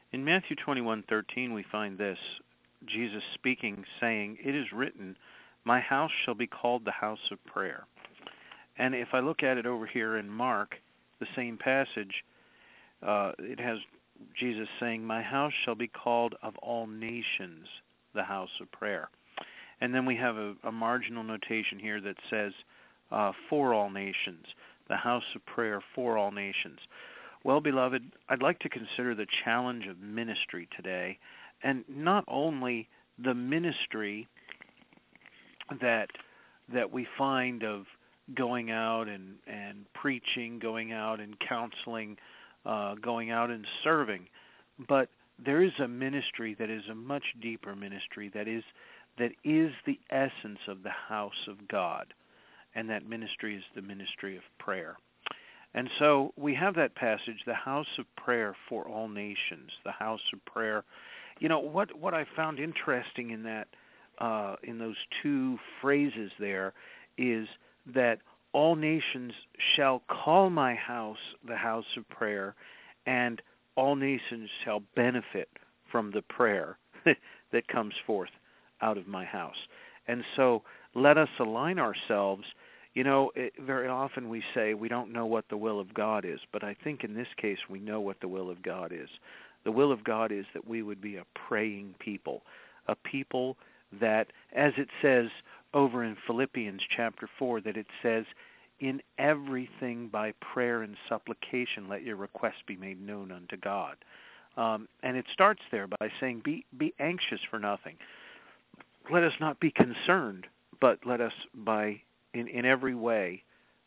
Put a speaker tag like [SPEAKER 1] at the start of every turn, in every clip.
[SPEAKER 1] In Matthew 21:13, we find this, Jesus speaking, saying, "It is written, my house shall be called the house of prayer." And if I look at it over here in Mark, the same passage, it has Jesus saying, "My house shall be called of all nations the house of prayer." And then we have a marginal notation here that says, "For all nations, the house of prayer for all nations." Well, beloved, I'd like to consider the challenge of ministry today, and not only the ministry that we find of going out and preaching, going out and counseling, going out and serving, but there is a ministry that is a much deeper ministry that is the essence of the house of God, and that ministry is the ministry of prayer. And so we have that passage, the house of prayer for all nations, the house of prayer. You know, what I found interesting in that, in those two phrases there, is that all nations shall call my house the house of prayer, and all nations shall benefit from the prayer that comes forth out of my house. And so let us align ourselves. You know, very often we say we don't know what the will of God is, but I think in this case we know what the will of God is. The will of God is that we would be a praying people, a people that, as it says over in Philippians chapter 4, that it says, "In everything by prayer and supplication let your requests be made known unto God." And it starts there by saying, be anxious for nothing. Let us not be concerned, but let us in every way,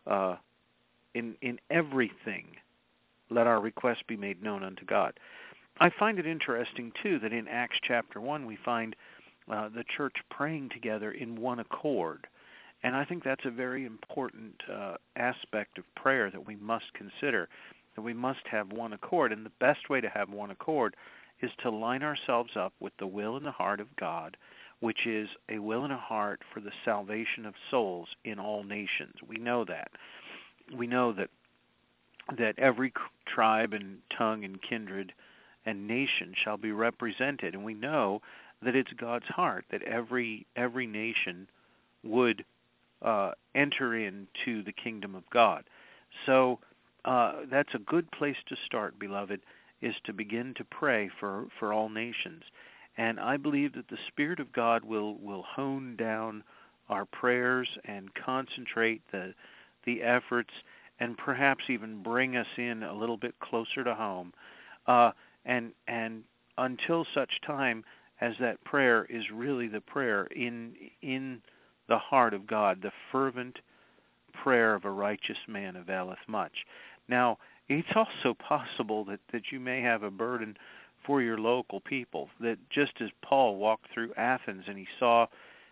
[SPEAKER 1] in everything, let our requests be made known unto God. I find it interesting, too, that in Acts chapter 1 we find the church praying together in one accord. And I think that's a very important aspect of prayer that we must consider, that we must have one accord. And the best way to have one accord is to line ourselves up with the will and the heart of God, which is a will and a heart for the salvation of souls in all nations. We know that. We know that every tribe and tongue and kindred and nation shall be represented, and we know that it's God's heart that every nation would enter into the kingdom of God. So that's a good place to start, beloved, is to begin to pray for all nations. And I believe that the Spirit of God will hone down our prayers and concentrate the efforts, and perhaps even bring us in a little bit closer to home. And until such time as that prayer is really the prayer in the heart of God, the fervent prayer of a righteous man availeth much. Now, it's also possible that you may have a burden for your local people, that just as Paul walked through Athens and he saw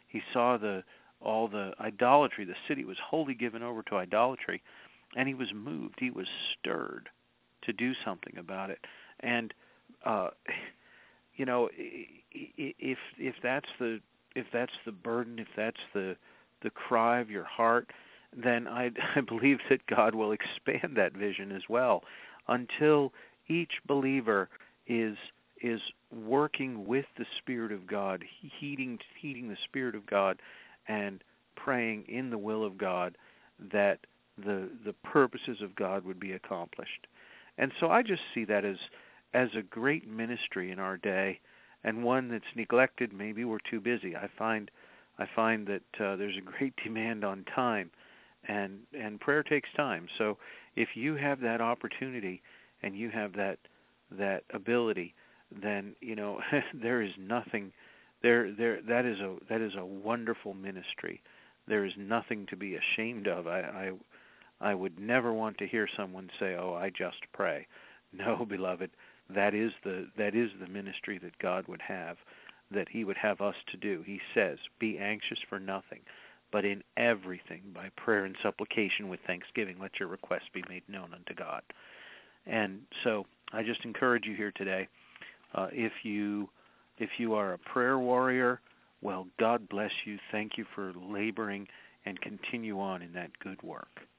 [SPEAKER 1] all the idolatry, the city was wholly given over to idolatry, and he was moved, he was stirred to do something about it. And you know, if that's the burden, if that's the cry of your heart, then I believe that God will expand that vision as well, until each believer is working with the Spirit of God, heeding the Spirit of God, and praying in the will of God that the purposes of God would be accomplished. And so I just see that as a great ministry in our day, and one that's neglected. Maybe we're too busy. I find that there's a great demand on time, and prayer takes time. So if you have that opportunity and you have that ability, then you know there is nothing there. That is a wonderful ministry. There is nothing to be ashamed of. I would never want to hear someone say, "Oh, I just pray." No, beloved, that is the ministry that God would have, that He would have us to do. He says, "Be anxious for nothing, but in everything by prayer and supplication with thanksgiving let your requests be made known unto God." And so I just encourage you here today, if you are a prayer warrior, well, God bless you. Thank you for laboring, and continue on in that good work.